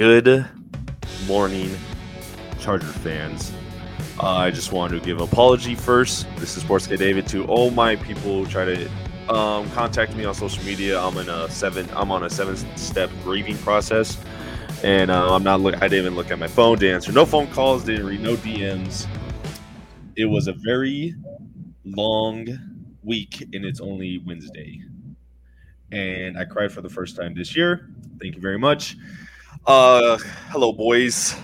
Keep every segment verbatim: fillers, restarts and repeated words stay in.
Good morning, Charger fans. Uh, I just wanted to give an apology first. This is Sports Guy David to all my people who try to um, contact me on social media. I'm in a seven. I'm on a seven-step grieving process, and uh, I'm not. Look. I didn't even look at my phone to answer no phone calls. Didn't read no D Ms. It was a very long week, and it's only Wednesday. And I cried for the first time this year. Thank you very much. Uh, hello, boys.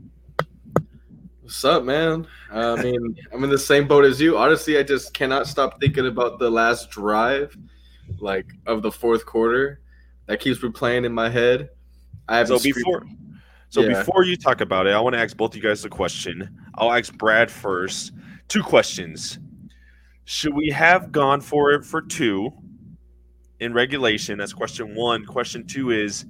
What's up, man? Uh, I mean, I'm in the same boat as you. Honestly, I just cannot stop thinking about the last drive, like of the fourth quarter. That keeps replaying in my head. I have so before, so yeah. before you talk about it, I want to ask both of you guys a question. I'll ask Brad first. Two questions. Should we have gone for it for two in regulation? That's question one. Question two is,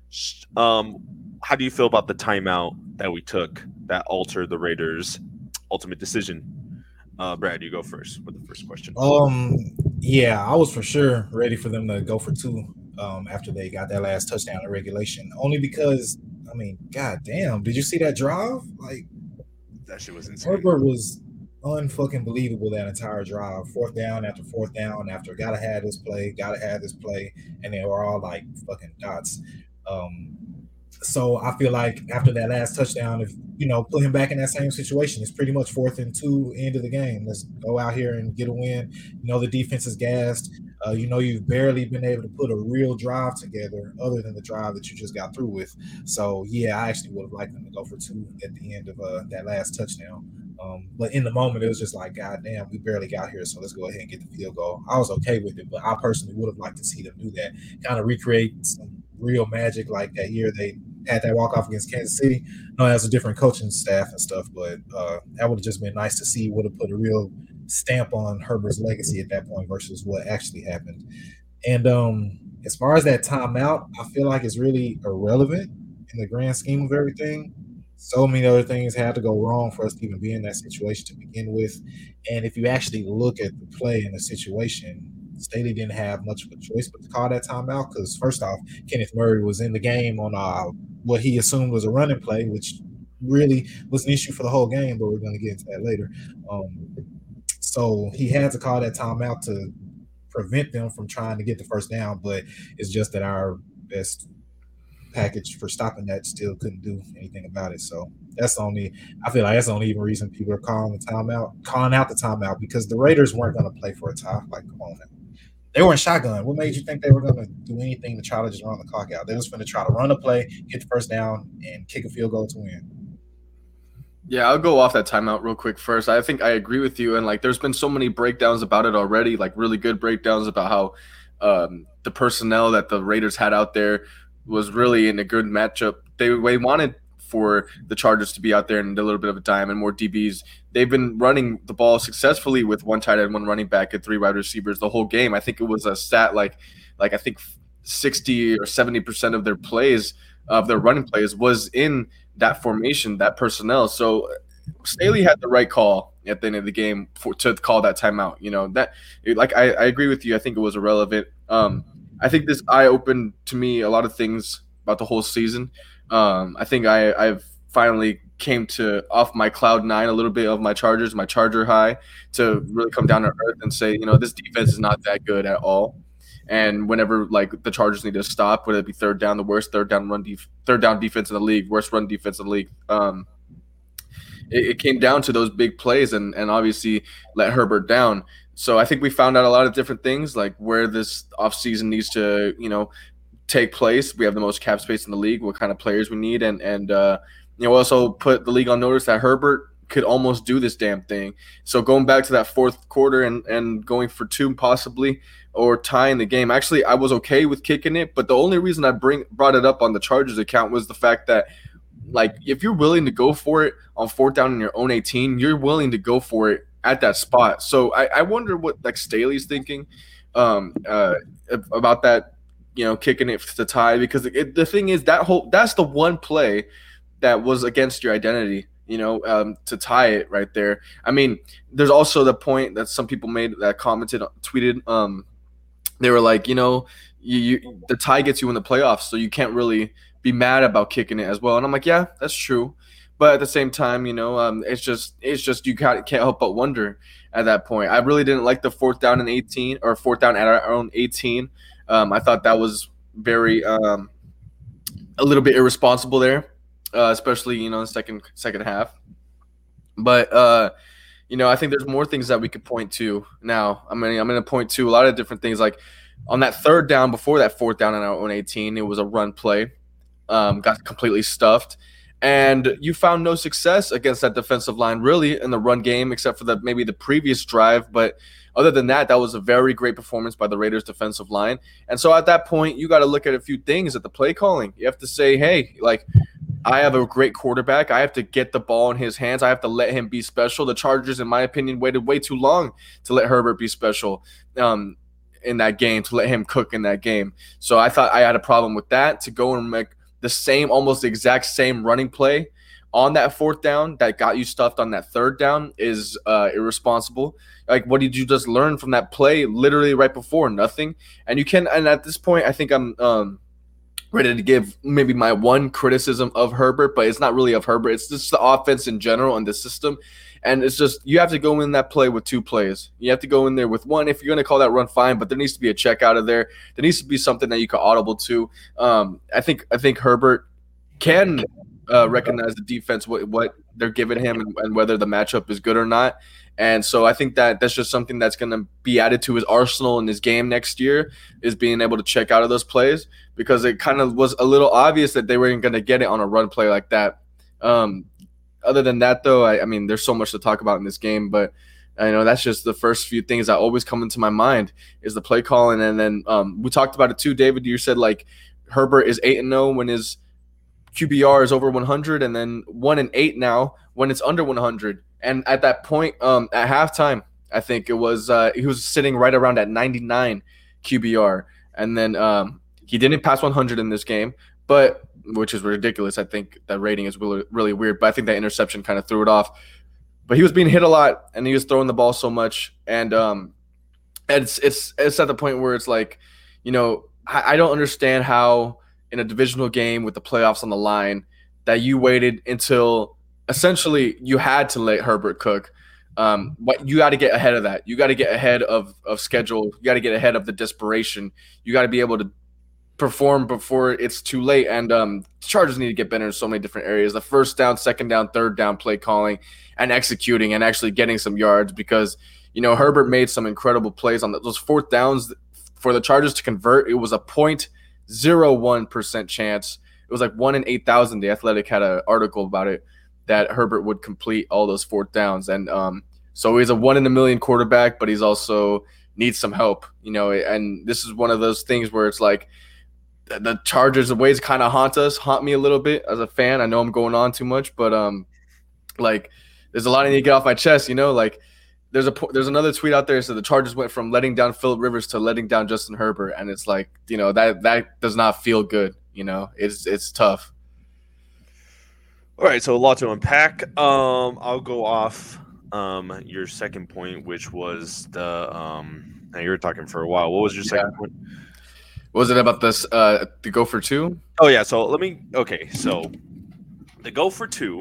um, how do you feel about the timeout that we took that altered the Raiders' ultimate decision? Uh, Brad, you go first with the first question. Um, yeah, I was for sure ready for them to go for two um, after they got that last touchdown in regulation. Only because, I mean, god damn, did you see that drive? Like, that shit was insane. Herbert was unfucking believable that entire drive. Fourth down after fourth down after gotta have this play, gotta have this play, and they were all like fucking dots. Um, so I feel like after that last touchdown, if you know, put him back in that same situation, it's pretty much fourth and two, end of the game. Let's go out here and get a win. You know, the defense is gassed. Uh, you know, you've barely been able to put a real drive together other than the drive that you just got through with. So yeah, I actually would have liked them to go for two at the end of uh, that last touchdown. Um, but in the moment, it was just like, God damn, we barely got here, so let's go ahead and get the field goal. I was okay with it, but I personally would have liked to see them do that, kind of recreate some real magic like that year they had that walk-off against Kansas City. No, it has a different coaching staff and stuff, but uh, that would have just been nice to see. Would have put a real stamp on Herbert's legacy at that point versus what actually happened. And um, as far as that timeout, I feel like it's really irrelevant in the grand scheme of everything. So many other things had to go wrong for us to even be in that situation to begin with. And if you actually look at the play and the situation, Staley didn't have much of a choice but to call that timeout because, first off, Kenneth Murray was in the game on uh, what he assumed was a running play, which really was an issue for the whole game, but we're going to get into that later. Um, so he had to call that timeout to prevent them from trying to get the first down, but it's just that our best package for stopping that still couldn't do anything about it. So that's the only – I feel like that's the only even reason people are calling the timeout, calling out the timeout because the Raiders weren't going to play for a tie. Like, come on now. They were in shotgun. What made you think they were going to do anything to try to just run the clock out? They was going to try to run a play, get the first down, and kick a field goal to win. Yeah, I'll go off that timeout real quick first. I think I agree with you. And, like, there's been so many breakdowns about it already, like really good breakdowns about how um, the personnel that the Raiders had out there was really in a good matchup. They, they wanted for the Chargers to be out there in a little bit of a dime and more D Bs. They've been running the ball successfully with one tight end, one running back, and three wide receivers the whole game. I think it was a stat like, like I think sixty or seventy percent of their plays, of their running plays, was in that formation, that personnel. So Staley had the right call at the end of the game for to call that timeout. You know that, like I, I agree with you. I think it was irrelevant. Um, I think this eye opened to me a lot of things about the whole season. Um, I think I, I've finally came to off my cloud nine a little bit of my Chargers, my Charger high, to really come down to earth and say, you know, this defense is not that good at all. And whenever like the Chargers need to stop, whether it be third down, the worst third down run def- third down defense in the league, worst run defense in the league, um, it, it came down to those big plays and and obviously let Herbert down. So I think we found out a lot of different things, like where this offseason needs to, you know, take place. We have the most cap space in the league, what kind of players we need, and and uh, you know, also put the league on notice that Herbert could almost do this damn thing. So going back to that fourth quarter and, and going for two possibly or tying the game, actually I was okay with kicking it, but the only reason I bring brought it up on the Chargers account was the fact that, like, if you're willing to go for it on fourth down in your own eighteen, you're willing to go for it at that spot. So I, I wonder what like Staley's thinking um, uh, about that, you know, kicking it to tie, because it, the thing is that whole that's the one play that was against your identity, you know, um, to tie it right there. I mean, there's also the point that some people made that commented, tweeted. Um, they were like, you know, you, you the tie gets you in the playoffs, so you can't really be mad about kicking it as well. And I'm like, yeah, that's true. But at the same time, you know, um, it's just it's just you can't, can't help but wonder at that point. I really didn't like the fourth down and eighteen or fourth down at our own eighteen. Um, I thought that was very um, a little bit irresponsible there, uh, especially, you know, the second second half. But uh, you know, I think there's more things that we could point to now. I mean, I'm going to point to a lot of different things. Like on that third down before that fourth down on our own eighteen, it was a run play, um, got completely stuffed. And you found no success against that defensive line, really, in the run game, except for the maybe the previous drive. But other than that, that was a very great performance by the Raiders' defensive line. And so at that point, you got to look at a few things at the play calling. You have to say, hey, like, I have a great quarterback. I have to get the ball in his hands. I have to let him be special. The Chargers, in my opinion, waited way too long to let Herbert be special um, in that game, to let him cook in that game. So I thought I had a problem with that, to go and make the same, almost the exact same running play on that fourth down that got you stuffed on that third down is uh, irresponsible. Like, what did you just learn from that play literally right before? Nothing. And you can, and at this point, I think I'm um, ready to give maybe my one criticism of Herbert, but it's not really of Herbert. It's just the offense in general and the system. And it's just, you have to go in that play with two plays. You have to go in there with one. If you're going to call that run, fine, but there needs to be a check out of there. There needs to be something that you can audible to. Um, I think I think Herbert can uh, recognize the defense, what, what they're giving him, and, and whether the matchup is good or not. And so I think that that's just something that's going to be added to his arsenal in his game next year, is being able to check out of those plays, because it kind of was a little obvious that they weren't going to get it on a run play like that. Um, Other than that, though, I, I mean, there's so much to talk about in this game, but I know that's just the first few things that always come into my mind is the play calling. And then um, we talked about it too, David. You said like Herbert is eight and zero when his Q B R is over one hundred, and then one and eight now when it's under one hundred. And at that point, um, at halftime, I think it was uh, he was sitting right around at ninety-nine Q B R, and then um, he didn't pass one hundred in this game, but which is ridiculous. I think that rating is really, really weird, but I think that interception kind of threw it off. But he was being hit a lot, and he was throwing the ball so much, and um, and it's it's it's at the point where it's like, you know, I, I don't understand how in a divisional game with the playoffs on the line that you waited until essentially you had to let Herbert cook. Um, but you got to get ahead of that. You got to get ahead of of schedule. You got to get ahead of the desperation. You got to be able to perform before it's too late. And um, Chargers need to get better in so many different areas. The first down, second down, third down play calling and executing and actually getting some yards, because, you know, Herbert made some incredible plays on those fourth downs for the Chargers to convert. It was a zero point zero one percent chance. It was like one in eight thousand. The Athletic had an article about it, that Herbert would complete all those fourth downs. And um, so he's a one in a million quarterback, but he's also needs some help, you know, and this is one of those things where it's like, the Chargers, the ways kind of haunt us, haunt me a little bit as a fan. I know I'm going on too much, but um, like there's a lot I need to get off my chest. You know, like there's a there's another tweet out there that said the Chargers went from letting down Phillip Rivers to letting down Justin Herbert, and it's like, you know, that that does not feel good. You know, it's it's tough. All right, so a lot to unpack. Um, I'll go off um your second point, which was the um. Now you were talking for a while. What was your second yeah. point? Was it about this uh the go for two? Oh yeah, so let me okay, so the go for two.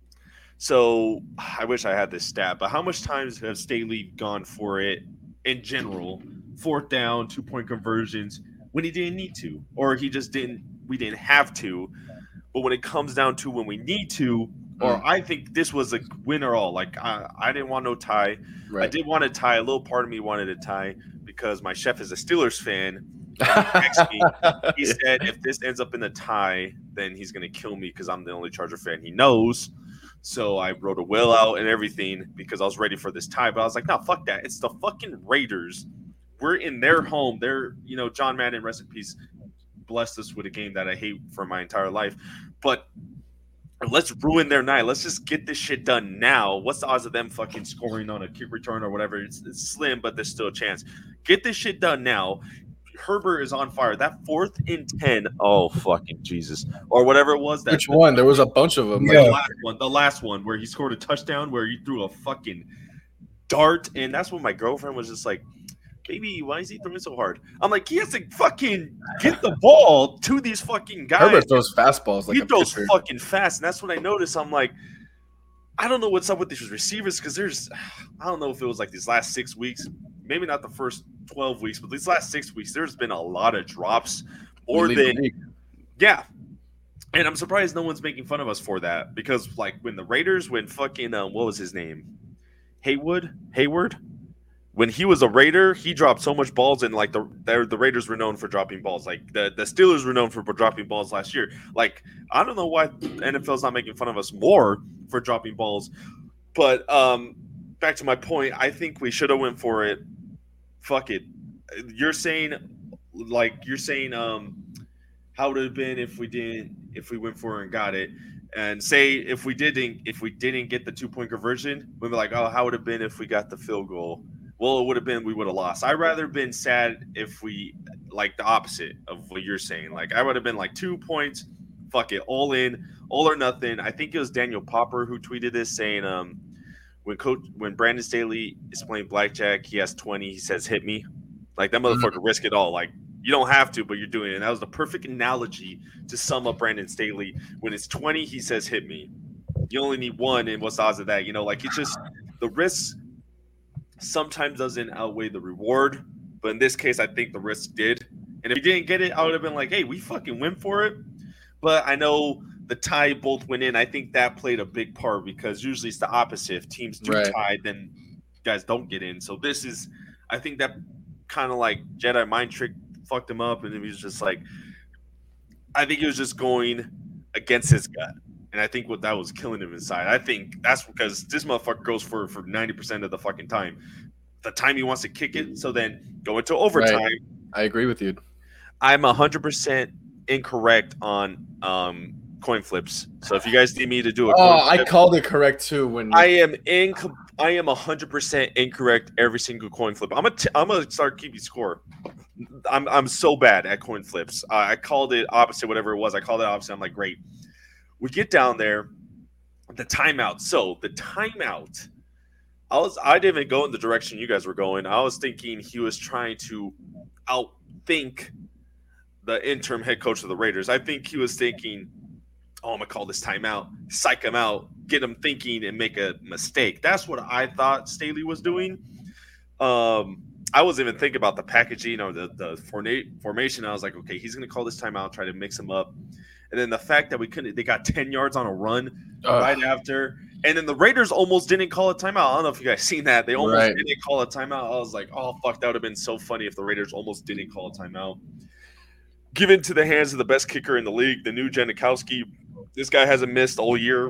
So I wish I had this stat, but how much times have Staley gone for it in general? Fourth down, two point conversions when he didn't need to, or he just didn't we didn't have to. But when it comes down to when we need to, or mm. I think this was a win or all. Like I, I didn't want no tie. Right. I did want a tie. A little part of me wanted a tie because my chef is a Steelers fan. He texted me. He said if this ends up in a tie, then he's gonna kill me because I'm the only Charger fan he knows. So I wrote a will out and everything because I was ready for this tie. But I was like, no, fuck that. It's the fucking Raiders. We're in their home. They're, you know, John Madden, rest in peace, blessed us with a game that I hate for my entire life. But let's ruin their night. Let's just get this shit done now. What's the odds of them fucking scoring on a kick return or whatever? It's, it's slim, but there's still a chance. Get this shit done now. Herbert is on fire. That fourth and ten, oh fucking Jesus, or whatever it was. That Which one? There was a bunch of them. Yeah. The last one, the last one where he scored a touchdown, where he threw a fucking dart, and that's when my girlfriend was just like, baby, why is he throwing so hard? I'm like, he has to fucking get the ball to these fucking guys. Herbert throws fastballs like he a throws pitcher. fucking fast, and that's what I noticed. I'm like, I don't know what's up with these receivers because there's, I don't know if it was like these last six weeks, maybe not the first twelve weeks, but these last six weeks, there's been a lot of drops, more than, yeah. And I'm surprised no one's making fun of us for that because, like, when the Raiders, when fucking, um, what was his name? Haywood? Hayward? When he was a Raider, he dropped so much balls, and like the the Raiders were known for dropping balls. Like the, the Steelers were known for dropping balls last year. Like I don't know why the N F L's not making fun of us more for dropping balls. But um, back to my point, I think we should have went for it. Fuck it. You're saying, like you're saying, um, how would it have been if we didn't, if we went for it and got it? And say if we didn't, if we didn't get the two point conversion, we'd be like, oh, how would it have been if we got the field goal? Well, it would have been we would have lost. I'd rather been sad if we like the opposite of what you're saying. Like I would have been like two points, fuck it, all in, all or nothing. I think it was Daniel Popper who tweeted this saying, um, when coach when Brandon Staley is playing blackjack, he has twenty. He says, "Hit me," like that motherfucker mm-hmm. risk it all. Like you don't have to, but you're doing it. And that was the perfect analogy to sum up Brandon Staley. When it's twenty, he says, "Hit me." You only need one, and what's the odds of that? You know, like it's just the risk. Sometimes doesn't outweigh the reward, but in this case, I think the risk did. And if we didn't get it, I would have been like, hey, we fucking went for it. But I know the tie both went in. I think that played a big part because usually it's the opposite. If teams do right. tie, then guys don't get in. So this is, I think that kind of like Jedi mind trick fucked him up. And he was just like, I think he was just going against his gut. And I think what that was killing him inside. I think that's because this motherfucker goes for for ninety percent of the fucking time. The time he wants to kick it, so then go into overtime. Right. I agree with you. I'm one hundred percent incorrect on um, coin flips. So if you guys need me to do a coin Oh, flip, I called it correct too. When I am in, I am one hundred percent incorrect every single coin flip. I'm gonna t- I'm gonna start keeping score. I'm I'm so bad at coin flips. Uh, I called it opposite, whatever it was. I called it opposite. I'm like, great. We get down there, the timeout. So the timeout, I was I didn't even go in the direction you guys were going. I was thinking he was trying to outthink the interim head coach of the Raiders. I think he was thinking, oh, I'm gonna call this timeout, psych him out, get him thinking and make a mistake. That's what I thought Staley was doing. Um, I wasn't even thinking about the packaging or the the formation. I was like, okay, he's gonna call this timeout, try to mix him up. And then the fact that we couldn't, they got ten yards on a run uh, right after. And then the Raiders almost didn't call a timeout. I don't know if you guys seen that. They almost right. didn't call a timeout. I was like, oh, fuck, that would have been so funny if the Raiders almost didn't call a timeout. Given to the hands of the best kicker in the league, the new Janikowski. This guy hasn't missed all year.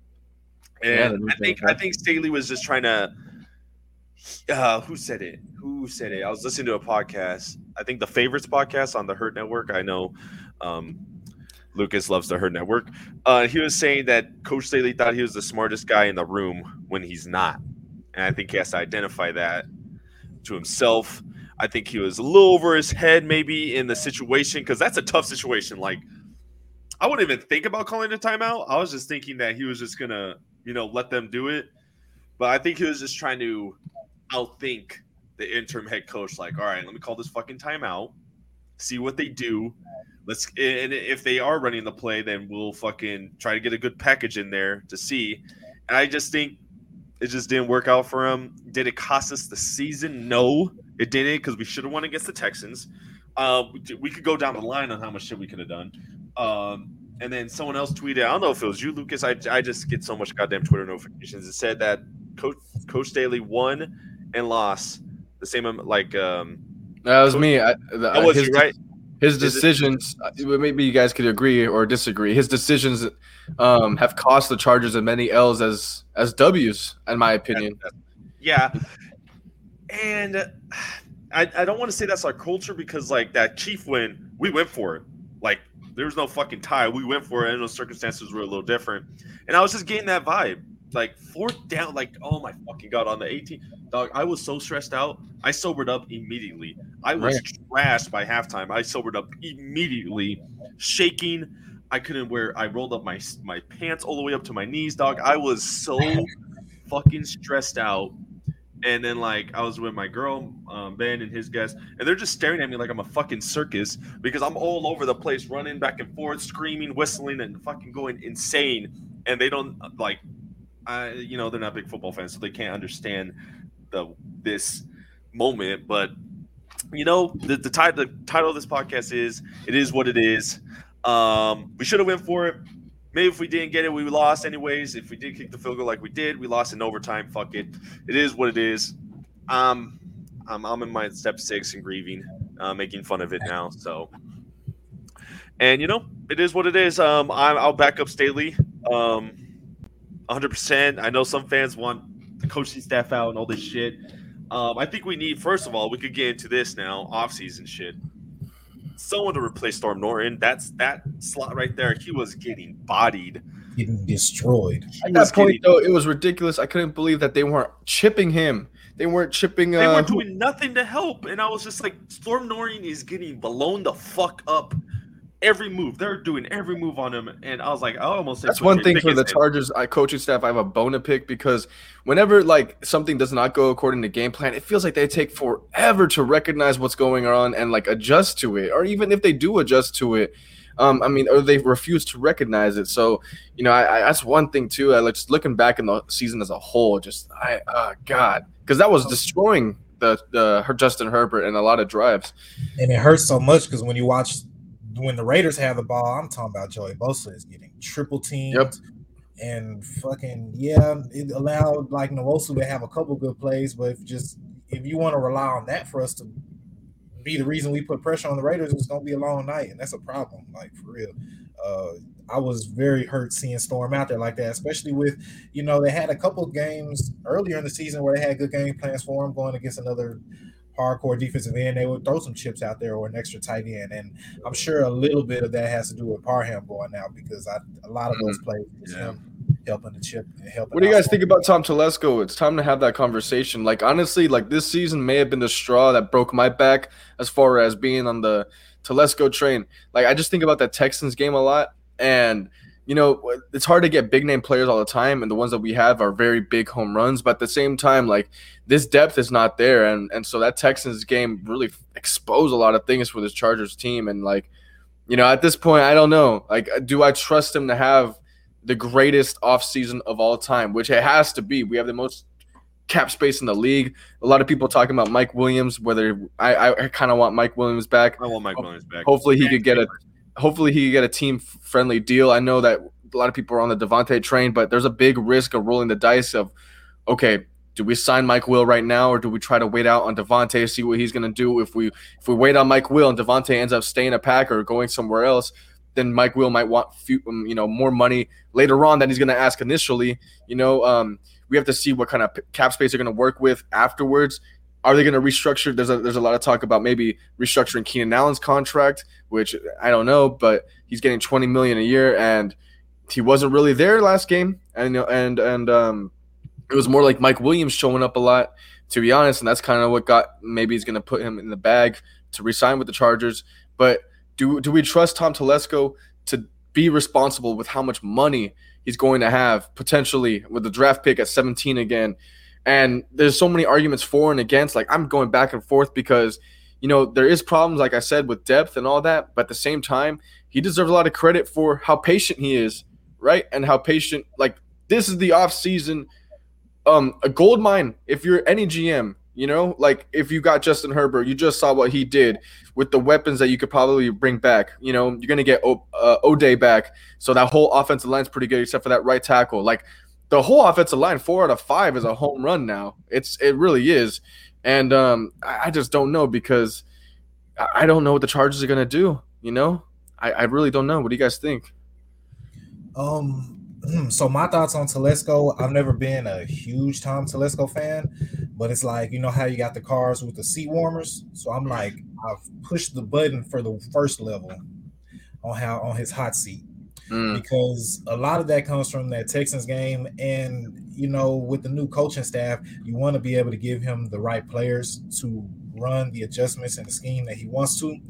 And yeah, I think I think Staley was just trying to uh, – who said it? Who said it? I was listening to a podcast. I think the Favorites podcast on the Hurt Network. I know um, – Lucas loves the Herd Network. Uh, he was saying that Coach Staley thought he was the smartest guy in the room when he's not. And I think he has to identify that to himself. I think he was a little over his head maybe in the situation because that's a tough situation. Like, I wouldn't even think about calling a timeout. I was just thinking that he was just going to, you know, let them do it. But I think he was just trying to outthink the interim head coach. Like, all right, let me call this fucking timeout, see what they do. Let's and if they are running the play, then we'll fucking try to get a good package in there to see. And I just think it just didn't work out for him. Did it cost us the season? No, it didn't because we should have won against the Texans. Uh, we, we could go down the line on how much shit we could have done. Um, and then someone else tweeted, I don't know if it was you, Lucas. I, I just get so much goddamn Twitter notifications. It said that Coach Coach Staley won and lost the same like. Um, that was Coach, me. I, the, that was his, you, right? His decisions, maybe you guys could agree or disagree. His decisions um, have cost the Chargers as many L's as as W's, in my opinion. Yeah, and I, I don't want to say that's our culture because, like, that Chief win, we went for it. Like, there was no fucking tie. We went for it, and those circumstances were a little different. And I was just getting that vibe. Like, fourth down, like, oh, my fucking God, on the eighteen. Dog, I was so stressed out. I sobered up immediately. I was right. trashed by halftime. I sobered up immediately, shaking. I couldn't wear – I rolled up my my pants all the way up to my knees, dog. I was so fucking stressed out. And then like I was with my girl, um, Ben and his guest, and they're just staring at me like I'm a fucking circus because I'm all over the place, running back and forth, screaming, whistling, and fucking going insane. And they don't like, I you know they're not big football fans, so they can't understand the this moment. But you know the the, ti- the title of this podcast is "It Is What It Is." Um, we should have went for it. Maybe if we didn't get it, we lost anyways. If we did kick the field goal like we did, we lost in overtime. Fuck it. It is what it is. Um, I'm, I'm in my step six and grieving, uh, making fun of it now. So, and you know, it is what it is. Um, I'm, I'll back up Staley, um, one hundred percent. I know some fans want the coaching staff out and all this shit. Um, I think we need, first of all, we could get into this now, off-season shit. Someone to replace Storm Norton. That's that slot right there. He was getting bodied, getting destroyed. At that point, getting, though, it was ridiculous. I couldn't believe that they weren't chipping him. They weren't chipping. They uh, weren't doing nothing to help, and I was just like, Storm Norton is getting blown the fuck up. Every move, they're doing every move on him, and I was like, I almost. That's one thing for the Chargers I coaching staff. I have a bone to pick because whenever like something does not go according to game plan, it feels like they take forever to recognize what's going on and like adjust to it. Or even if they do adjust to it, um, I mean, or they refuse to recognize it. So you know, I, I, that's one thing too. I like just looking back in the season as a whole, just I, uh, God, because that was destroying the the her Justin Herbert and a lot of drives, and it hurts so much because when you watch. When the Raiders have the ball, I'm talking about Joey Bosa is getting triple teamed. Yep. And fucking, yeah, it allowed like Nwosu to have a couple good plays, but if just if you want to rely on that for us to be the reason we put pressure on the Raiders, it's going to be a long night, and that's a problem, like, for real. Uh, I was very hurt seeing Storm out there like that, especially with, you know, they had a couple games earlier in the season where they had good game plans for him going against another hardcore defensive end. They would throw some chips out there or an extra tight end, and I'm sure a little bit of that has to do with Parham going out because I, a lot of those plays was yeah. him helping the chip and helping. What do you guys think about Tom Telesco? It's time to have that conversation. Like, honestly, like this season may have been the straw that broke my back as far as being on the Telesco train. Like, I just think about that Texans game a lot, and you know, it's hard to get big name players all the time, and the ones that we have are very big home runs. But at the same time, like this depth is not there, and and so that Texans game really exposed a lot of things for this Chargers team. And like, you know, at this point, I don't know. Like, do I trust him to have the greatest offseason of all time? Which it has to be. We have the most cap space in the league. A lot of people talking about Mike Williams. Whether I I kind of want Mike Williams back. I want Mike Williams back. Hopefully, he could get a. Hopefully he could get a team-friendly deal. I know that a lot of people are on the Devontae train, but there's a big risk of rolling the dice of, okay, do we sign Mike Will right now, or do we try to wait out on Devontae, see what he's going to do? If we if we wait on Mike Will and Devontae ends up staying a Packer or going somewhere else, then Mike Will might want few, um, you know more money later on than he's going to ask initially. You know, um, we have to see what kind of cap space they're going to work with afterwards. Are they going to restructure? There's a there's a lot of talk about maybe restructuring Keenan Allen's contract, which I don't know, but he's getting twenty million dollars a year, and he wasn't really there last game, and and and um, it was more like Mike Williams showing up a lot, to be honest, and that's kind of what got maybe he's going to put him in the bag to re-sign with the Chargers. But do do we trust Tom Telesco to be responsible with how much money he's going to have potentially with the draft pick at seventeen again? And there's so many arguments for and against. Like, I'm going back and forth because, you know, there is problems, like I said, with depth and all that. But at the same time, he deserves a lot of credit for how patient he is, right? And how patient, like, this is the offseason, um, a gold mine if you're any G M, you know? Like, if you got Justin Herbert, you just saw what he did with the weapons that you could probably bring back. You know, you're going to get o- uh, O'Day back. So that whole offensive line's pretty good except for that right tackle. Like, the whole offensive line, four out of five, is a home run now. It's it really is, and um, I just don't know because I don't know what the Chargers are gonna do. You know, I, I really don't know. What do you guys think? Um, so my thoughts on Telesco. I've never been a huge Tom Telesco fan, but it's like, you know how you got the cars with the seat warmers. So I'm like, I've pushed the button for the first level on how on his hot seat. Mm. Because a lot of that comes from that Texans game, and you know, with the new coaching staff, you want to be able to give him the right players to run the adjustments and the scheme that he wants to.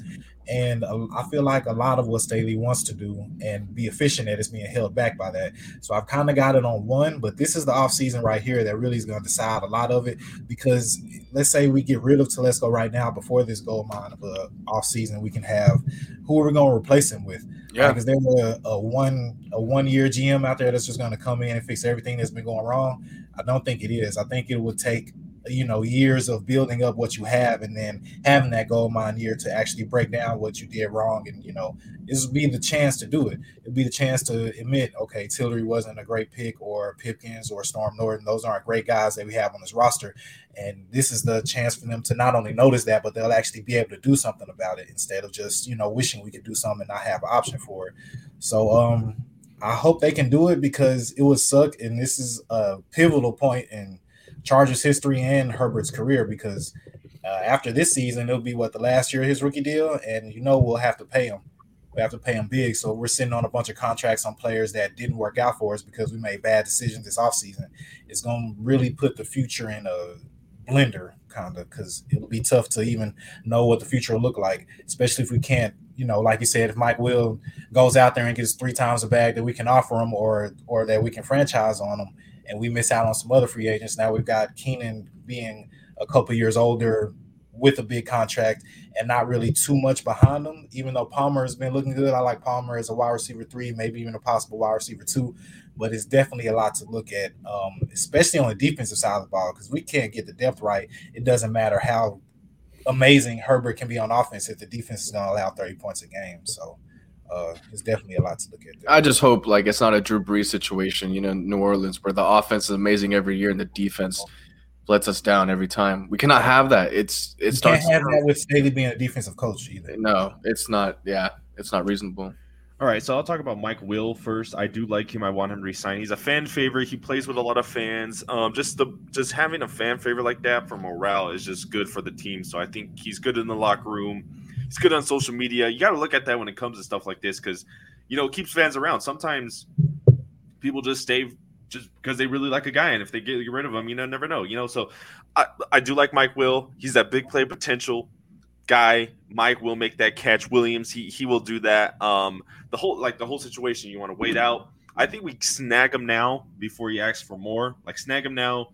And uh, I feel like a lot of what Staley wants to do and be efficient at is being held back by that. So I've kind of got it on one, but this is the offseason right here that really is going to decide a lot of it. Because let's say we get rid of Telesco right now before this gold mine of a offseason, we can have who are we going to replace him with? Yeah, because like, there a, a one a one year G M out there that's just going to come in and fix everything that's been going wrong. I don't think it is. I think it would take you know years of building up what you have and then having that gold mine year to actually break down what you did wrong. And you know this would be the chance to do it. It'd be the chance to admit, okay, Tillery wasn't a great pick, or Pipkins or Storm Norton, those aren't great guys that we have on this roster, and this is the chance for them to not only notice that, but they'll actually be able to do something about it instead of just you know wishing we could do something and not have an option for it. So um I hope they can do it, because it would suck, and this is a pivotal point in Chargers history and Herbert's career, because uh, after this season, it'll be what, the last year of his rookie deal, and you know we'll have to pay him. We have to pay him big, so we're sitting on a bunch of contracts on players that didn't work out for us because we made bad decisions this offseason. It's going to really put the future in a blender, kind of, because it'll be tough to even know what the future will look like, especially if we can't, you know, like you said, if Mike Will goes out there and gets three times the bag that we can offer him, or or that we can franchise on him, and we miss out on some other free agents. Now we've got Keenan being a couple years older with a big contract and not really too much behind him, even though Palmer has been looking good. I like Palmer as a wide receiver three, maybe even a possible wide receiver two, but it's definitely a lot to look at, um, especially on the defensive side of the ball, because we can't get the depth right. It doesn't matter how amazing Herbert can be on offense if the defense is going to allow thirty points a game. So Uh, it's definitely a lot to look at there. I just hope like it's not a Drew Brees situation, you know, in New Orleans, where the offense is amazing every year and the defense lets us down every time. We cannot have that. It's it you starts. Can't have that with Staley being a defensive coach either. No, it's not. Yeah, it's not reasonable. All right, so I'll talk about Mike Will first. I do like him. I want him to resign. He's a fan favorite. He plays with a lot of fans. Um, just the just having a fan favorite like that for morale is just good for the team. So I think he's good in the locker room. He's good on social media. You got to look at that when it comes to stuff like this, because you know it keeps fans around. Sometimes people just stay just because they really like a guy, and if they get, get rid of him, you know, never know. You know, so I I do like Mike Will. He's that big play potential guy. Mike will make that catch. Williams, he he will do that. Um, the whole like the whole situation, you want to wait out. I think we snag him now before he asks for more. Like snag him now,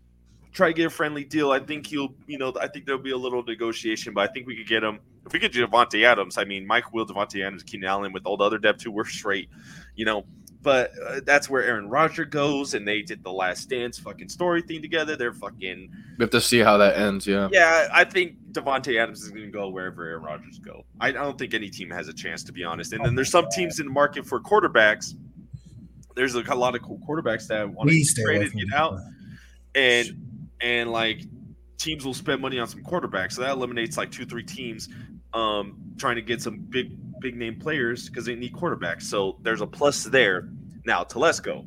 try to get a friendly deal. I think he'll, you know, I think there'll be a little negotiation, but I think we could get him. If we get Devontae Adams, I mean, Mike Will, Devontae Adams, Keenan Allen, with all the other depth too, we're straight, you know. But uh, that's where Aaron Rodgers goes, and they did the Last Dance fucking story thing together. They're fucking. We have to see how that ends. Yeah. Yeah, I think Devontae Adams is going to go wherever Aaron Rodgers go. I, I don't think any team has a chance, to be honest. And then there's some teams in the market for quarterbacks. There's a, a lot of cool quarterbacks that want to trade and get out, and and like teams will spend money on some quarterbacks. So that eliminates like two, three teams um, trying to get some big. big name players because they need quarterbacks. So there's a plus there. Now, Telesco.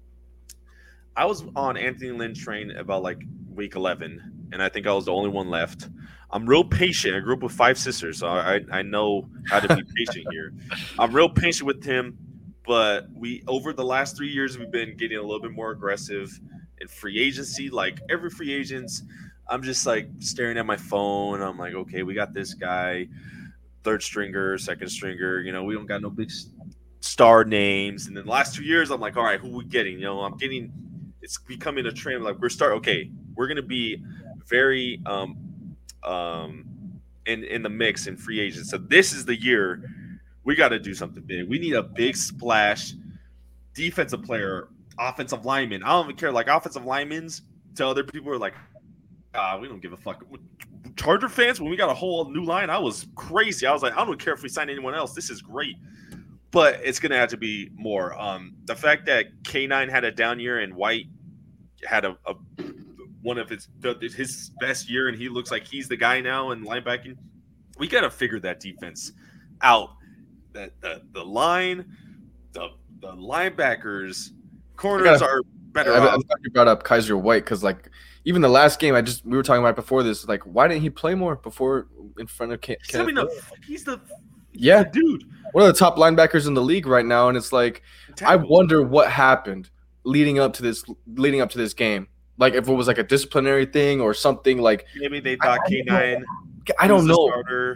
I was on Anthony Lynn train about like week eleven, and I think I was the only one left. I'm real patient. I grew up with five sisters, so I, I know how to be patient here. I'm real patient with him, but we over the last three years, we've been getting a little bit more aggressive in free agency. Like every free agents, I'm just like staring at my phone. I'm like, okay, we got this guy. Third stringer, second stringer, you know, we don't got no big star names. And then the last two years, I'm like, all right, who we getting? You know, I'm getting, it's becoming a trend. Like we're start, okay, we're gonna be very um um in in the mix in free agents. So this is the year we got to do something big. We need a big splash, defensive player, offensive lineman. I don't even care. Like offensive linemen to other people are like, ah, we don't give a fuck. Charger fans, when we got a whole new line, I was crazy. I was like, I don't care if we sign anyone else. This is great. But it's going to have to be more. Um, the fact that K nine had a down year and White had a, a one of his his best year, and he looks like he's the guy now in linebacking, we got to figure that defense out. That the, the line, the the linebackers, corners gotta, are better. I, I'm glad you brought up Kaiser White, because like even the last game, I just we were talking about before this. Like, why didn't he play more before in front of Ken? He's, I mean, the, he's the yeah the dude, one of the top linebackers in the league right now, and it's like I wonder what happened leading up to this leading up to this game. Like if it was like a disciplinary thing or something. Like maybe they thought K nine. I don't know.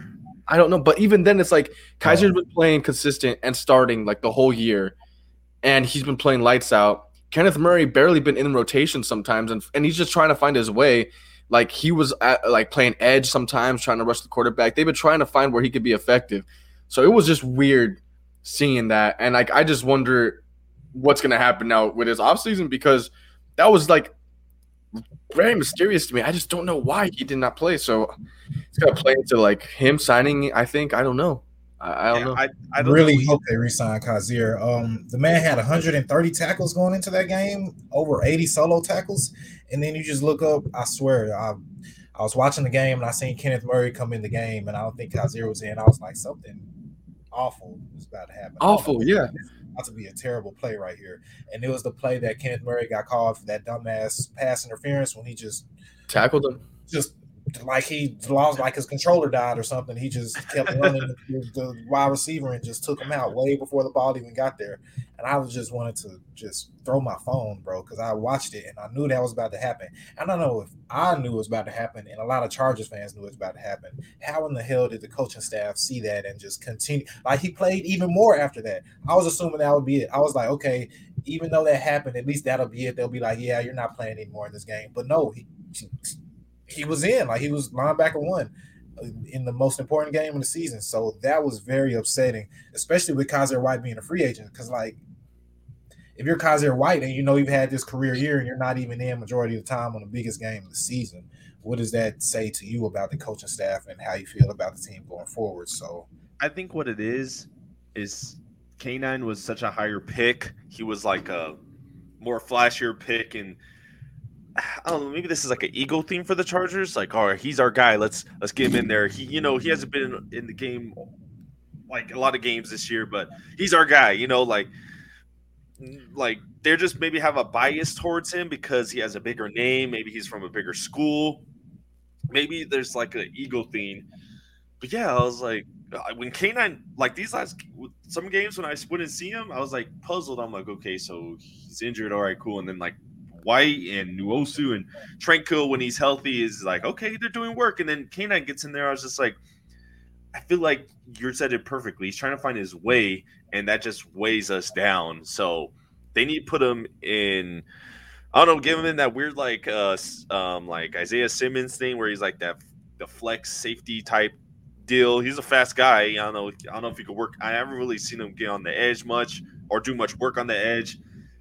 I don't know, but even then, it's like Kaiser's been playing consistent and starting like the whole year, and he's been playing lights out. Kenneth Murray barely been in rotation sometimes, and and he's just trying to find his way. Like he was at, like playing edge sometimes, trying to rush the quarterback. They've been trying to find where he could be effective. So it was just weird seeing that, and like I just wonder what's gonna happen now with his offseason, because that was like very mysterious to me. I just don't know why he did not play. So it's gonna play into like him signing. I think I don't know. I, I don't Yeah, know. I, I don't really know. hope they re-sign Kaiser. Um, the man had one hundred thirty tackles going into that game, over eighty solo tackles, and then you just look up. I swear, I, I was watching the game and I seen Kenneth Murray come in the game, and I don't think Kaiser was in. I was like, something awful was about to happen. Awful, yeah. It's about to be a terrible play right here, and it was the play that Kenneth Murray got called for that dumbass pass interference when he just Tackled him. just. Like he lost, like his controller died or something. He just kept running the, the wide receiver and just took him out way before the ball even got there. And I was just wanted to just throw my phone, bro, because I watched it and I knew that was about to happen. I don't know if I knew it was about to happen, and a lot of Chargers fans knew it was about to happen. How in the hell did the coaching staff see that and just continue? Like he played even more after that. I was assuming that would be it. I was like, okay, even though that happened, at least that'll be it. They'll be like, yeah, you're not playing anymore in this game. But no, he. he He was in, like he was linebacker one in the most important game of the season. So that was very upsetting, especially with Kaiser White being a free agent. Because, like, if you're Kaiser White and you know you've had this career year and you're not even in majority of the time on the biggest game of the season, what does that say to you about the coaching staff and how you feel about the team going forward? So I think what it is is K nine was such a higher pick. He was like a more flashier pick, and I don't know, maybe this is like an ego theme for the Chargers. Like, all right, he's our guy. Let's let's get him in there. He, you know, he hasn't been in the game like a lot of games this year, but he's our guy. You know, like, like they're just maybe have a bias towards him because he has a bigger name. Maybe he's from a bigger school. Maybe there's like an ego theme. But yeah, I was like, when K nine, like these last some games when I wouldn't see him, I was like puzzled. I'm like, okay, so he's injured. All right, cool. And then like White and Nwosu and Tranquil, when he's healthy, is like, okay, they're doing work. And then K nine gets in there. I was just like, I feel like you said it perfectly. He's trying to find his way, and that just weighs us down. So they need to put him in, I don't know, give him in that weird like uh um like Isaiah Simmons thing where he's like that the flex safety type deal. He's a fast guy. I don't know. I don't know if he could work. I haven't really seen him get on the edge much or do much work on the edge.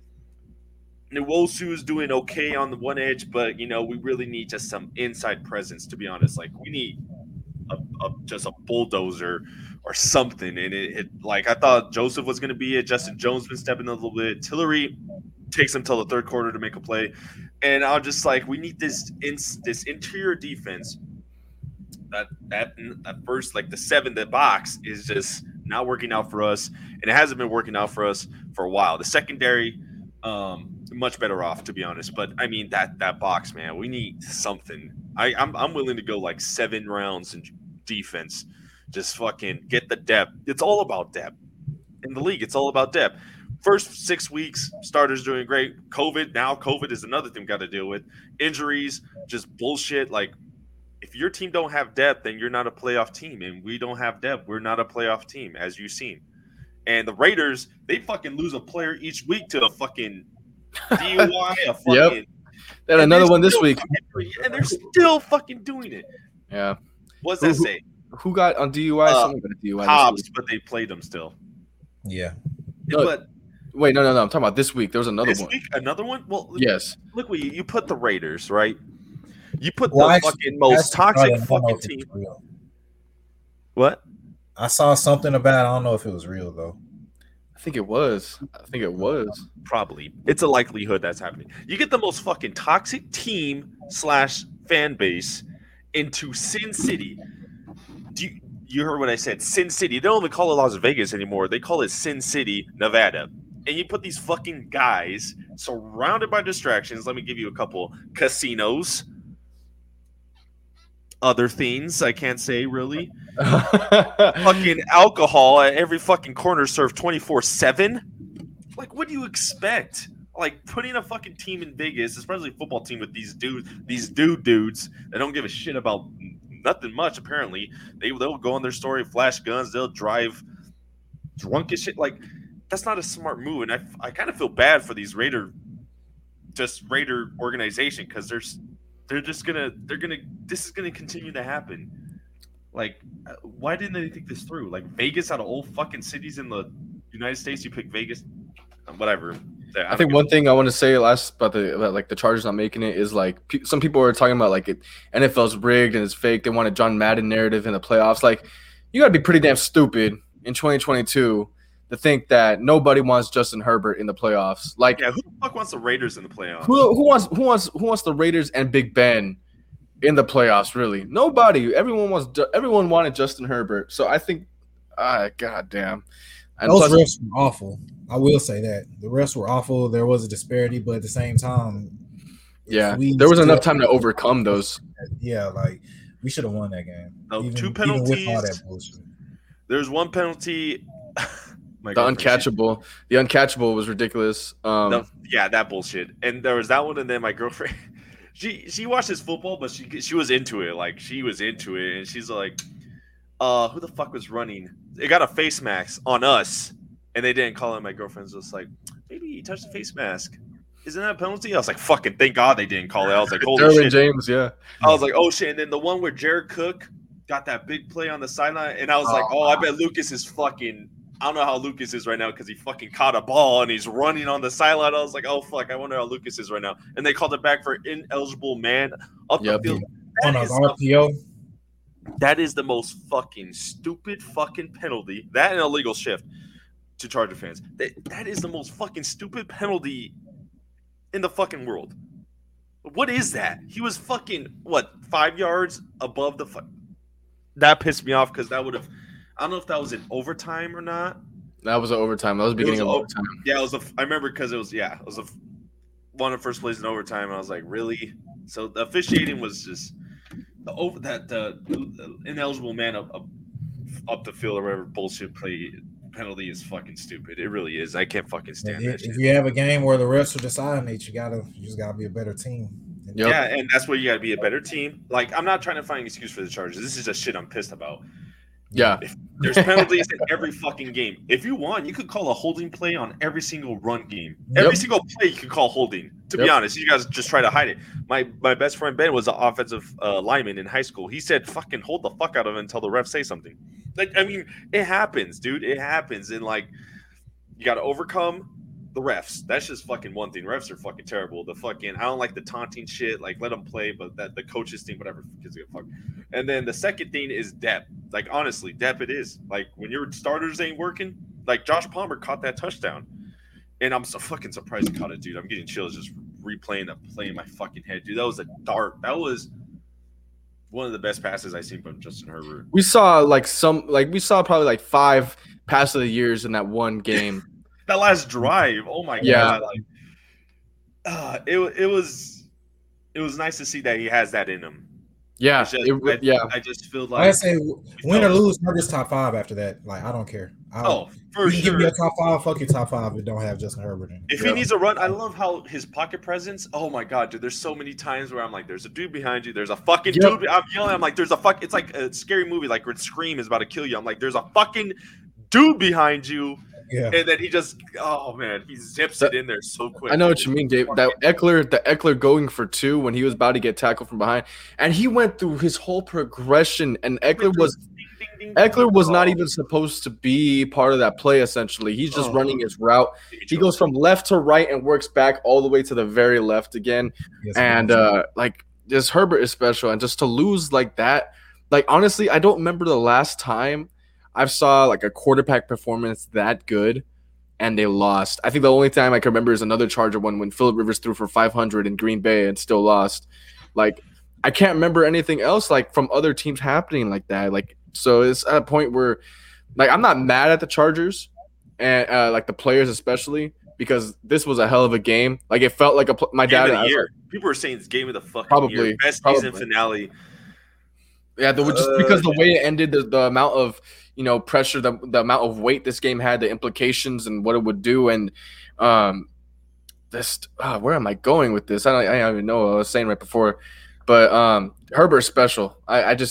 Nwosu is doing okay on the one edge, but you know we really need just some inside presence. To be honest, like we need a, a just a bulldozer or something. And it, it like I thought Joseph was going to be it. Justin Jones been stepping a little bit. Tillery takes him till the third quarter to make a play, and I was just like, we need this in, this interior defense. That that at first like the seven the box is just not working out for us, and it hasn't been working out for us for a while. The secondary. Um, much better off, to be honest. But I mean that that box, man, we need something. I, I'm I'm willing to go like seven rounds in defense. Just fucking get the depth. It's all about depth in the league. It's all about depth. First six weeks, starters doing great. COVID now, COVID is another thing we got to deal with. Injuries, just bullshit. Like if your team don't have depth, then you're not a playoff team, and we don't have depth. We're not a playoff team, as you've seen. And the Raiders, they fucking lose a player each week to a fucking D U I, a fucking. Yep. And another one this week. And they're still fucking doing it. Yeah. What's that who, say? Who got on D U I? Uh, Someone got a D U I. Hobbs, but they played them still. yeah. No, But wait, no, no, no. I'm talking about this week. There was another this one. week, another one? Well, Yes. Look what you, you put the Raiders, right? You put Well, the actually, fucking most actually, I toxic don't know fucking if it's team. real. What? I saw something about it. I don't know if it was real though. I think it was. I think it was. Probably. It's a likelihood that's happening. You get the most fucking toxic team slash fan base into Sin City. Do you, you heard what I said? Sin City. They don't even call it Las Vegas anymore. They call it Sin City, Nevada. And you put these fucking guys surrounded by distractions. Let me give you a couple. Casinos. Other things I can't say really. Fucking alcohol at every fucking corner served twenty-four seven. Like, what do you expect? Like, putting a fucking team in Vegas, especially a football team with these dudes, these dude dudes that don't give a shit about nothing much apparently. They they'll go on their story, flash guns, they'll drive drunk as shit. Like that's not a smart move, and I I kind of feel bad for these Raider, just Raider organization because there's they're just gonna they're gonna this is gonna continue to happen. Like, why didn't they think this through? Like Vegas, out of all fucking cities in the United States, you pick Vegas, whatever. I, I think one thing I want to say last about the about like the Chargers not making it is like pe- some people are talking about like it, N F L's rigged and it's fake. They want a John Madden narrative in the playoffs. Like, you got to be pretty damn stupid in twenty twenty-two to think that nobody wants Justin Herbert in the playoffs. Like, yeah, who the fuck wants the Raiders in the playoffs? Who, who wants who wants who wants the Raiders and Big Ben in the playoffs? Really, nobody. Everyone wants. Everyone wanted Justin Herbert. So I think, ah, goddamn, and those plus, refs were awful. I will say that the refs were awful. There was a disparity, but at the same time, yeah, there was enough time to overcome those. Yeah, like we should have won that game. No, even, two penalties. Even with all that bullshit. There's one penalty. the uncatchable, the uncatchable was ridiculous. Um, the, yeah, that bullshit. And there was that one, and then my girlfriend, she she watches football, but she she was into it. Like she was into it, and she's like, "Uh, who the fuck was running? It got a face mask on us." And they didn't call it. My girlfriend's just like, maybe he touched the face mask. Isn't that a penalty? I was like, fucking thank God they didn't call it. I was like, holy Derwin shit. James, yeah. I was like, oh shit. And then the one where Jared Cook got that big play on the sideline, and I was oh, like, oh, I bet Lucas is fucking. I don't know how Lucas is right now because he fucking caught a ball and he's running on the sideline. I was like, oh fuck, I wonder how Lucas is right now. And they called it back for ineligible man up yep. the field. On an R P O. That is the most fucking stupid fucking penalty. That and illegal shift. To Charger fans, that, that is the most fucking stupid penalty in the fucking world. What is that? He was fucking what five yards above the. Fu- that pissed me off because that would have. I don't know if that was in overtime or not. That was an overtime. That was the beginning was of overtime. Yeah, it was. A, I remember because it was. Yeah, it was a, one of the first plays in overtime. And I was like, really? So the officiating was just the over that the, the ineligible man up, up up the field or whatever bullshit play. Penalty is fucking stupid. It really is. I can't fucking stand if, that shit. If you have a game where the refs are deciding it, you gotta you just gotta be a better team. Yep. Yeah, and that's where you gotta be a better team. Like I'm not trying to find an excuse for the Chargers. This is just shit I'm pissed about. Yeah. If there's penalties in every fucking game. If you want, you could call a holding play on every single run game. Every yep. single play you could call holding. To yep. be honest, you guys just try to hide it. My my best friend Ben was an offensive uh, lineman in high school. He said, "Fucking hold the fuck out of it until the refs say something." Like I mean, it happens, dude. It happens, and like you got to overcome the refs. That's just fucking one thing. Refs are fucking terrible. The fucking I don't like the taunting shit. Like let them play, but that the coaches team, whatever, gives a fuck. And then the second thing is depth. Like honestly, depth it is. Like when your starters ain't working, like Josh Palmer caught that touchdown, and I'm so fucking surprised he caught it, dude. I'm getting chills just replaying that play in my fucking head, dude. That was a dart. That was one of the best passes I've seen from Justin Herbert. We saw like some, like we saw probably like five pass of the years in that one game. That last drive, oh my yeah. god! Like, uh, it it was it was nice to see that he has that in him. Yeah, just, it, I, yeah. I just feel like I say win or lose, Herbert's top five after that. Like I don't care. I'll, oh, for you sure. Give me a top five. Fuck your top five. If don't have Justin Herbert in. If yeah. he needs a run, I love how his pocket presence. Oh my god, dude! There's so many times where I'm like, "There's a dude behind you." There's a fucking yep. dude. I'm yelling. I'm like, "There's a fuck." It's like a scary movie, like where Scream is about to kill you. I'm like, "There's a fucking dude behind you." Yeah. And then he just, oh man, he zips that, it in there so quick. I know what you mean, Dave. That Eckler, the Eckler going for two when he was about to get tackled from behind, and he went through his whole progression. And Eckler was, Eckler was not even supposed to be part of that play. Essentially, he's just oh. running his route. He goes from left to right and works back all the way to the very left again. Yes, and uh, like, just Herbert is special, and just to lose like that, like honestly, I don't remember the last time I've saw like a quarterback performance that good and they lost. I think the only time I can remember is another Charger one when Phillip Rivers threw for five hundred in Green Bay and still lost. Like I can't remember anything else like from other teams happening like that. Like so it's at a point where like I'm not mad at the Chargers and uh, like the players especially because this was a hell of a game. Like it felt like a my game dad of the year. Like, people were saying it's game of the fucking probably, year. Best probably. season finale. Yeah, the, just because the way it ended, the, the amount of you know pressure, the the amount of weight this game had, the implications, and what it would do, and um, this uh, where am I going with this? I don't, I don't even know what I was saying right before, but um, Herbert's special. I, I just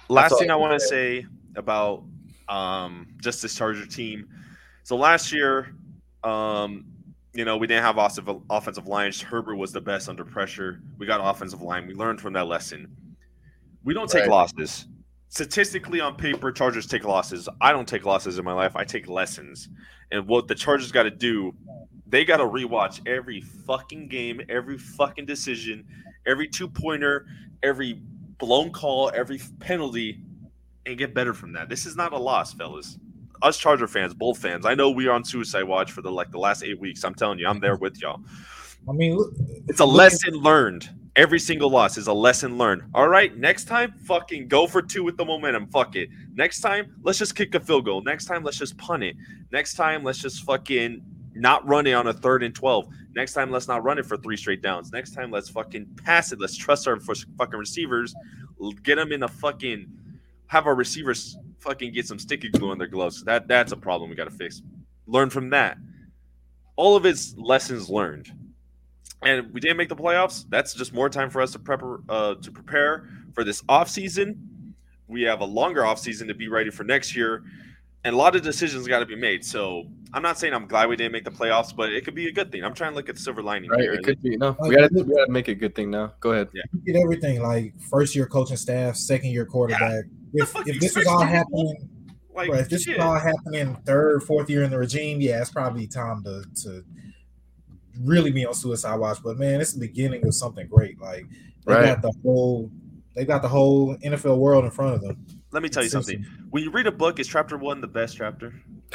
last thing I, I want to say about um, just this Charger team. So last year, um, you know, we didn't have offensive, offensive line. Herbert was the best under pressure. We got offensive line. We learned from that lesson. We don't take right. losses. Statistically, on paper, Chargers take losses. I don't take losses in my life. I take lessons. And what the Chargers got to do, they got to rewatch every fucking game, every fucking decision, every two-pointer, every blown call, every penalty, and get better from that. This is not a loss, fellas. Us Charger fans, Bull fans, I know we are on suicide watch for the like the last eight weeks. I'm telling you, I'm there with y'all. I mean, look, it's a lesson learned. Every single loss is a lesson learned. All right, next time, fucking go for two with the momentum. Fuck it. Next time, let's just kick a field goal. Next time, let's just punt it. Next time, let's just fucking not run it on a third and twelve. Next time, let's not run it for three straight downs. Next time, let's fucking pass it. Let's trust our fucking receivers. Get them in a fucking – have our receivers fucking get some sticky glue on their gloves. That That's a problem we got to fix. Learn from that. All of it's lessons learned. And we didn't make the playoffs. That's just more time for us to prep uh, to prepare for this offseason. We have a longer offseason to be ready for next year. And a lot of decisions got to be made. So I'm not saying I'm glad we didn't make the playoffs, but it could be a good thing. I'm trying to look at the silver lining right, here. It could be. No, we got to make a good thing now. Go ahead. Yeah. You get everything, like first-year coaching staff, second-year quarterback. Yeah. If, if this was all happening like, right, if this was all happening third, fourth year in the regime, yeah, it's probably time to to – really be on suicide watch, but man, it's the beginning of something great. Like they right. got the whole, they got the whole N F L world in front of them. Let me tell you something. When you read a book, is chapter one the best chapter?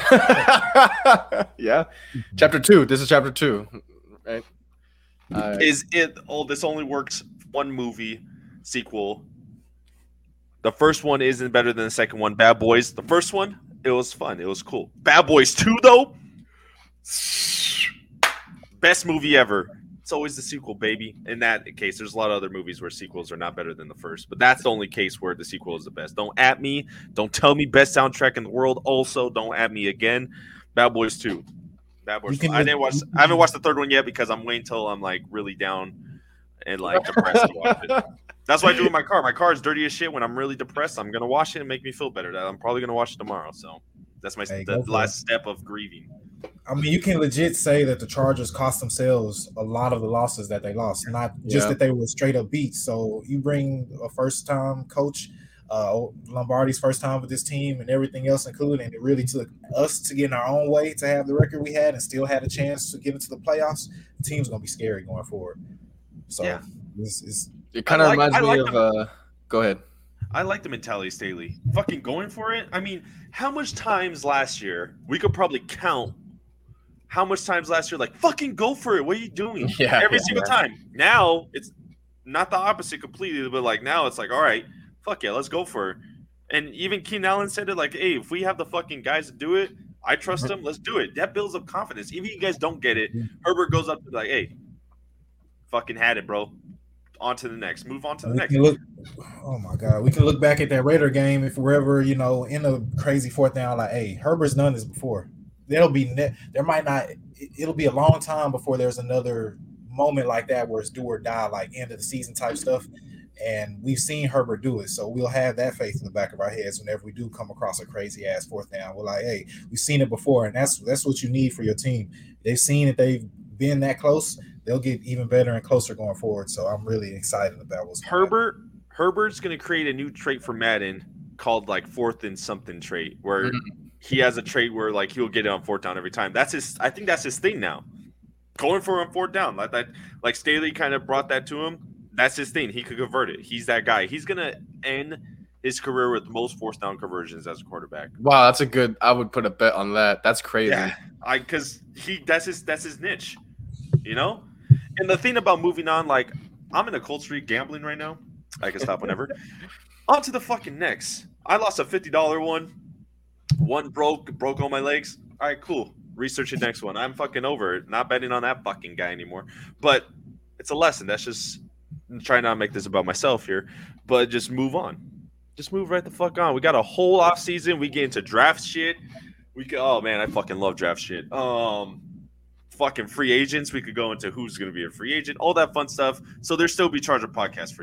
Yeah, chapter two. This is chapter two, right? Uh, is it? Oh, this only works one movie sequel. The first one isn't better than the second one. Bad Boys. The first one, it was fun. It was cool. Bad Boys two, though. Best movie ever. It's always the sequel, baby. In that case, there's a lot of other movies where sequels are not better than the first, but that's the only case where the sequel is the best. Don't at me. Don't tell me best soundtrack in the world. Also, don't at me again. Bad Boys two. Bad Boys. I didn't watch. I haven't watched the third one yet because I'm waiting till I'm like really down and like depressed to watch it. That's what I do with my car. My car is dirty as shit. When I'm really depressed, I'm gonna wash it and make me feel better. I'm probably gonna watch it tomorrow. So that's my hey, the last step of grieving. I mean, you can legit say that the Chargers cost themselves a lot of the losses that they lost, not just yeah. that they were straight up beat. So you bring a first-time coach, uh, Lombardi's first time with this team and everything else included, and it really took us to get in our own way to have the record we had and still had a chance to get into the playoffs. The team's going to be scary going forward. So yeah. this is it kind of like, reminds like me of uh, – go ahead. I like the mentality, Staley. Fucking going for it. I mean, how much times last year we could probably count how much times last year, like, fucking go for it. What are you doing? Yeah, Every yeah, single yeah. time. Now, it's not the opposite completely, but, like, now it's like, all right, fuck yeah, let's go for it. And even Keenan Allen said it, like, hey, if we have the fucking guys to do it, I trust them, let's do it. That builds up confidence. Even if you guys don't get it, Herbert goes up to like, hey, fucking had it, bro. On to the next. Move on to the we next. Look, oh, my God. We can look back at that Raider game if we're ever, you know, in a crazy fourth down, like, hey, Herbert's done this before. There'll be ne- there might not it'll be a long time before there's another moment like that where it's do or die, like end of the season type stuff. And we've seen Herbert do it, so we'll have that faith in the back of our heads whenever we do come across a crazy ass fourth down. We're like, hey, we've seen it before, and that's that's what you need for your team. They've seen that they've been that close. They'll get even better and closer going forward. So I'm really excited about what's Herbert. Happen. Herbert's going to create a new trait for Madden called like fourth and something trait, where mm-hmm. he has a trait where like he'll get it on fourth down every time. That's his. I think that's his thing now. Going for a fourth down like that. Like Staley kind of brought that to him. That's his thing. He could convert it. He's that guy. He's gonna end his career with most fourth down conversions as a quarterback. Wow, that's a good. I would put a bet on that. That's crazy. Yeah, I because he that's his that's his niche, you know. And the thing about moving on, like I'm in a cold streak gambling right now. I can stop whenever. On to the fucking next. I lost a fifty dollar one. One broke broke all my legs. All right, cool. Research the next one. I'm fucking over it. Not betting on that fucking guy anymore. But it's a lesson. That's just. Try not to make this about myself here, but just move on. Just move right the fuck on. We got a whole off season. We get into draft shit. We could, oh man, I fucking love draft shit. Um, fucking free agents. We could go into who's gonna be a free agent, all that fun stuff. So there'll still be Charger podcast for y'all.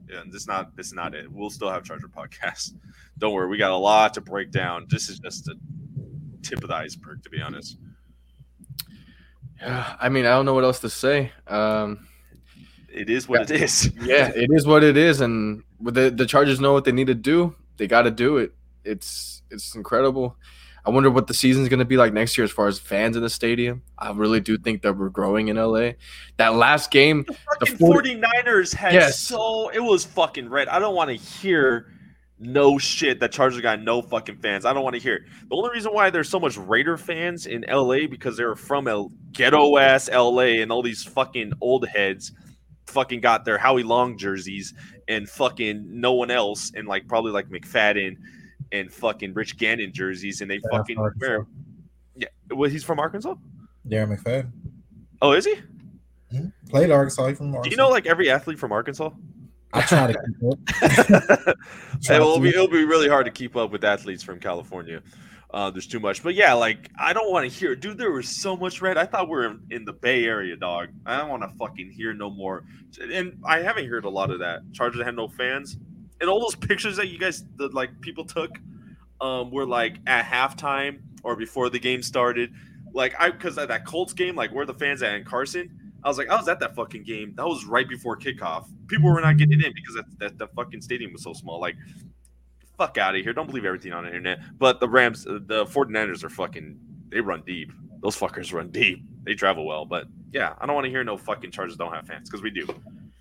Yeah, this is not this is not it. We'll still have Charger podcasts. Don't worry, we got a lot to break down. This is just a tip of the iceberg, to be honest. Yeah, I mean, I don't know what else to say. Um, it is what yeah, it is. Yeah, it is what it is, and the the Chargers know what they need to do. They got to do it. It's it's incredible. I wonder what the season's going to be like next year as far as fans in the stadium. I really do think that we're growing in L A. That last game, the fucking the 40- 49ers had yes. so – it was fucking red. I don't want to hear no shit that Chargers got no fucking fans. I don't want to hear it. The only reason why there's so much Raider fans in L A because they're from a ghetto-ass L A and all these fucking old heads fucking got their Howie Long jerseys and fucking no one else and like probably like McFadden – and fucking Rich Gannon jerseys, and they yeah, fucking wear. Yeah, well, he's from Arkansas. Darren McFadden. Oh, is he? Mm-hmm. Played Arkansas. He's from Arkansas. Do you know like every athlete from Arkansas? I try to keep up. Hey, well, it'll be, it'll be really hard to keep up with athletes from California. Uh, there's too much, but yeah, like I don't want to hear, dude. There was so much red. I thought we were in, in the Bay Area, dog. I don't want to fucking hear no more. And I haven't heard a lot of that. Chargers had no fans. And all those pictures that you guys, the, like, people took um, were, like, at halftime or before the game started. Like, I because at that Colts game, like, where the fans at in Carson, I was like, I was at that fucking game. That was right before kickoff. People were not getting in because that, that the fucking stadium was so small. Like, fuck out of here. Don't believe everything on the internet. But the Rams, the 49ers are fucking, they run deep. Those fuckers run deep. They travel well. But, yeah, I don't want to hear no fucking Chargers don't have fans because we do.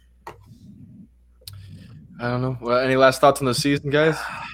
I don't know. Well, any last thoughts on the season, guys?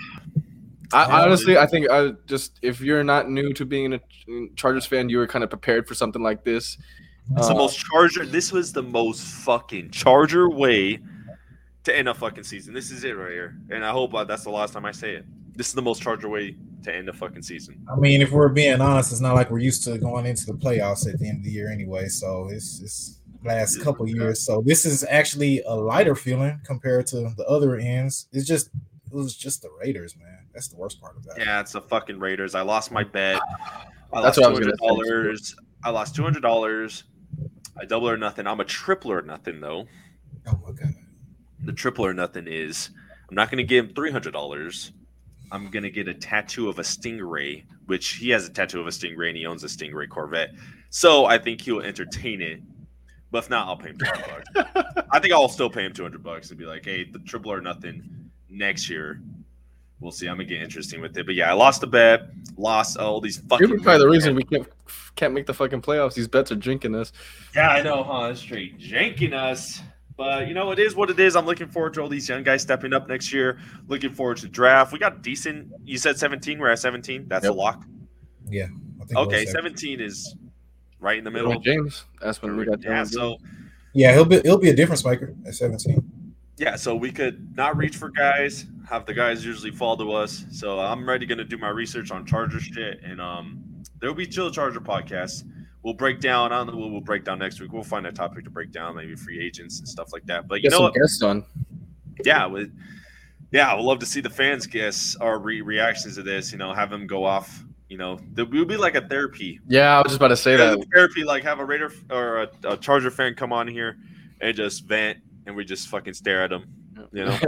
I honestly, I think I just if you're not new to being a Chargers fan, you were kind of prepared for something like this. It's uh, the most Charger. This was the most fucking Charger way to end a fucking season. This is it right here, and I hope uh, that's the last time I say it. This is the most Charger way to end a fucking season. I mean, if we're being honest, it's not like we're used to going into the playoffs at the end of the year anyway. So it's it's. Last couple years, so this is actually a lighter feeling compared to the other ends. It's just it was just the Raiders, man. That's the worst part of that. Yeah, it's the fucking Raiders. I lost my bet. I That's lost what two hundred dollars. I lost two hundred dollars. I double or nothing. I'm a triple or nothing though. Oh my god. The triple or nothing is I'm not going to give him three hundred dollars. I'm going to get a tattoo of a Stingray, which he has a tattoo of a Stingray and he owns a Stingray Corvette. So I think he'll entertain it. But if not, I'll pay him two hundred bucks. I think I'll still pay him two hundred bucks and be like, hey, the triple or nothing next year. We'll see. I'm going to get interesting with it. But yeah, I lost the bet. Lost all these fucking. You're probably the reason we can't, can't make the fucking playoffs. These bets are drinking us. Yeah, I know, huh? It's straight janking us. But, you know, it is what it is. I'm looking forward to all these young guys stepping up next year. Looking forward to draft. We got decent. You said seventeen. We're at seventeen. That's yep. a lock. Yeah. I think okay, seventeen is right in the middle. James. That's when we got yeah. So yeah, he'll be he'll be a difference maker at seventeen. Yeah, so we could not reach for guys, have the guys usually fall to us. So I'm ready going to do my research on Charger shit, and um, there will be Chill Charger podcasts. We'll break down. I don't know what we'll break down next week. We'll find a topic to break down, maybe free agents and stuff like that. But you Get know some what? Guests on. Yeah, with, yeah, I would love to see the fans guess our re- reactions to this. You know, have them go off. You know, it would be like a therapy. Yeah, I was just about to say yeah, that. Therapy, like have a Raider or a, a Charger fan come on here and just vent. And we just fucking stare at them, you know.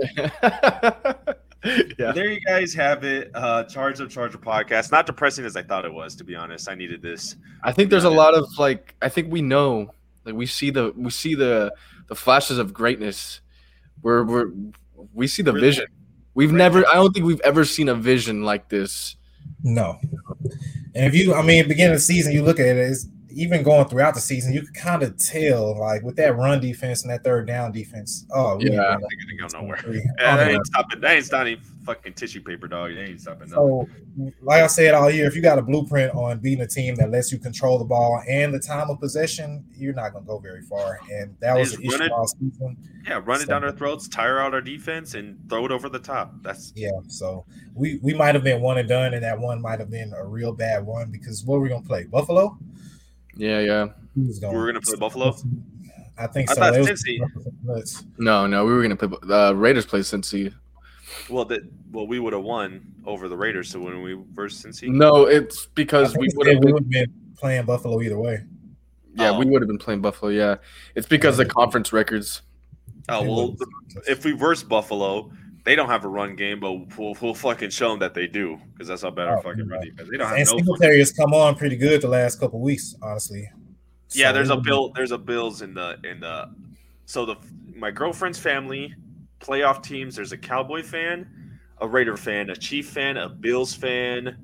Yeah. There you guys have it. Uh, Charge Up Charger podcast. Not depressing as I thought it was, to be honest. I needed this. I think there's a lot of like. I think we know, like we see the we see the the flashes of greatness. We're we're we see the really? vision. We've right. never. I don't think we've ever seen a vision like this. No. And if you, I mean, beginning of the season, you look at it. It's, even going throughout the season, you can kind of tell, like with that run defense and that third down defense. Oh, yeah, they're gonna go nowhere. Yeah, they ain't stopping. They ain't stopping fucking tissue paper, dog. They ain't stopping. So, like I said all year, if you got a blueprint on beating a team that lets you control the ball and the time of possession, you're not gonna go very far. And that they was the issue it, all season. Yeah, run so, it down our throats, tire out our defense, and throw it over the top. That's yeah. So we we might have been one and done, and that one might have been a real bad one because what were we gonna play? Buffalo. Yeah, yeah. We were going to play Buffalo? I think I so. thought Cincy. No, no, we were going to play uh, – Raiders play Cincy. Well, that well, we would have won over the Raiders, so when we versus Cincy? No, it's because we would have been, been playing Buffalo either way. Yeah, oh. we would have been playing Buffalo, yeah. It's because yeah. the conference records. Oh well, if we verse Buffalo, they don't have a run game, but we'll, we'll fucking show them that they do because that's how bad our oh, fucking run defense. They don't have and no. Singletary has come on pretty good the last couple of weeks, honestly. Yeah, so there's a bill. There's a Bills in the in the. So the my girlfriend's family playoff teams. There's a Cowboy fan, a Raider fan, a Chief fan, a Bills fan,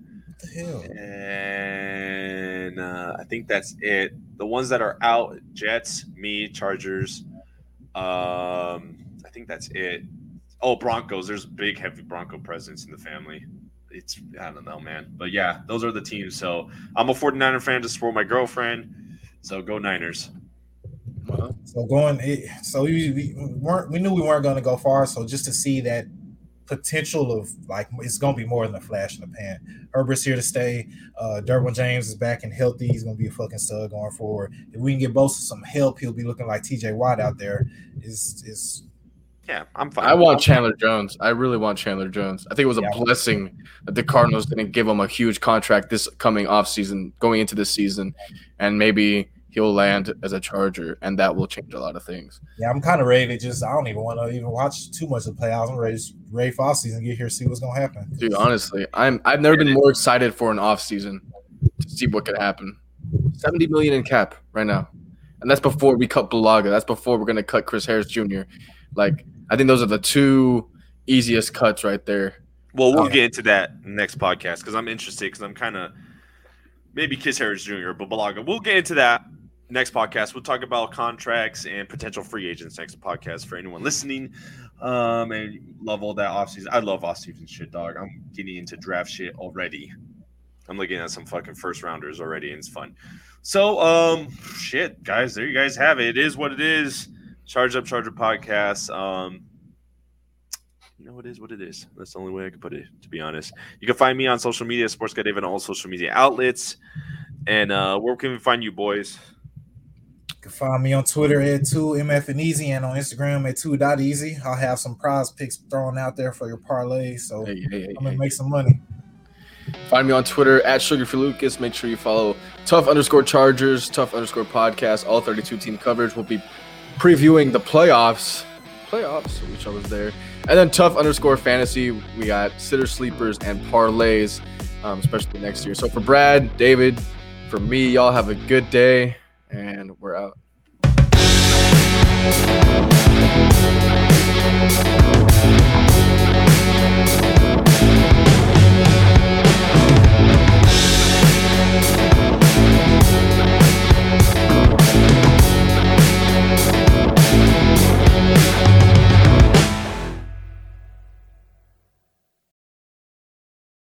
and uh, I think that's it. The ones that are out: Jets, me, Chargers. Um, I think that's it. Oh, Broncos. There's big, heavy Bronco presence in the family. It's, I don't know, man. But, yeah, those are the teams. So, I'm a 49er fan to support my girlfriend. So, go Niners. Well, so, going – so, we, we, weren't, we knew we weren't going to go far. So, just to see that potential of, like, it's going to be more than a flash in the pan. Herbert's here to stay. Uh, Derwin James is back and healthy. He's going to be a fucking stud going forward. If we can get Bosa some help, he'll be looking like T J Watt out there. Is is Yeah, I'm fine. I want Chandler Jones. I really want Chandler Jones. I think it was a yeah. blessing that the Cardinals didn't give him a huge contract this coming offseason, going into this season, and maybe he'll land as a Charger, and that will change a lot of things. Yeah, I'm kind of ready to just – I don't even want to even watch too much of the playoffs. I'm ready, ready for offseason, get here, see what's going to happen. Dude, honestly, I'm, I've never been more excited for an offseason to see what could happen. seventy million dollars in cap right now, and that's before we cut Bulaga. That's before we're going to cut Chris Harris Junior Like, I think those are the two easiest cuts right there. Well, we'll um, get into that next podcast because I'm interested because I'm kind of – maybe Chris Harris Junior, but Bulaga. We'll get into that. Next podcast, we'll talk about contracts and potential free agents next podcast for anyone listening. Um, and love all that offseason. I love offseason shit, dog. I'm getting into draft shit already. I'm looking at some fucking first rounders already, and it's fun. So, um, shit, guys, there you guys have it. It is what it is. Charge Up Charger podcast. Um, you know, it is what it is. That's the only way I can put it, to be honest. You can find me on social media, Sports Guy David, on all social media outlets. And uh, where can we find you, boys? You can find me on Twitter at two M F and Easy and on Instagram at two dot easy. I'll have some prize picks thrown out there for your parlay, so hey, hey, hey, I'm going to make some money. Find me on Twitter at Sugar for Lucas. Make sure you follow Tough underscore Chargers, Tough underscore Podcast. All thirty-two team coverage. We'll be previewing the playoffs. Playoffs, I wish I was there. And then Tough underscore Fantasy. We got sitter sleepers and parlays, um, especially next year. So for Brad, David, for me, y'all have a good day. And we're out.